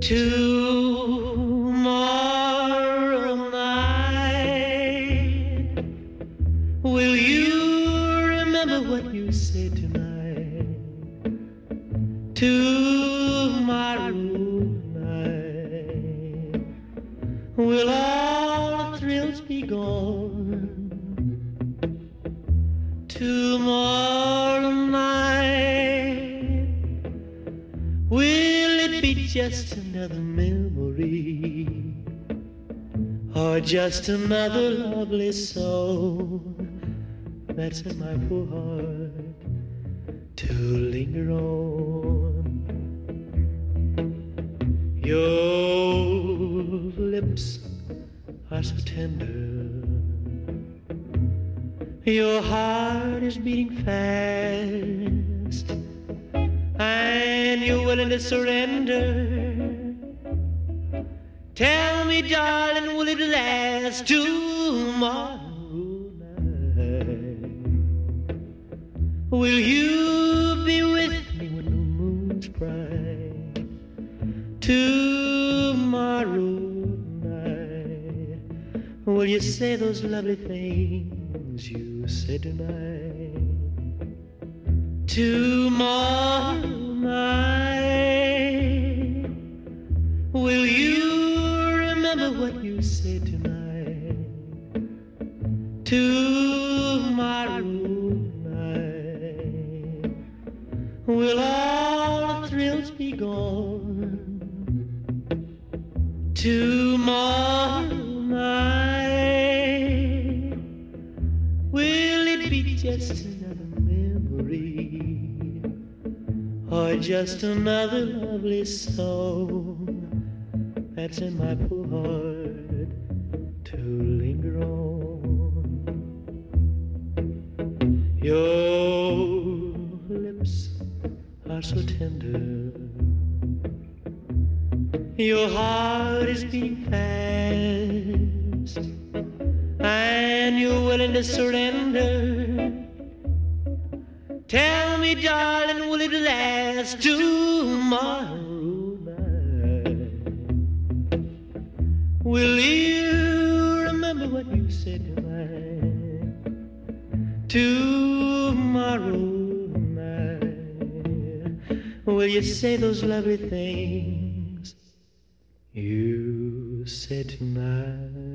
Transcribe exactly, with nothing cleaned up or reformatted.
Tomorrow night, will you remember what you said tonight? Tomorrow night, will all the thrills be gone? Tomorrow night, will it be just another memory, or just another lovely soul that's in my poor heart to linger on? Your lips are so tender, your heart is beating fast, and you're willing to surrender. Tell me, darling, will it last tomorrow night? Will you be with me when the moon's bright? Tomorrow night, will you say those lovely things you said tonight? Tomorrow night, will you remember what you said tonight? Tomorrow night, will all the thrills be gone? Tomorrow night, will it be just another memory, or just another lovely song that's in my poor heart to linger on? Your lips are so tender, your heart is beating fast, and you're willing to surrender. Tell me, darling, will it last tomorrow night? Will you remember what you said tonight? Tomorrow night, will you say those lovely things you said tonight?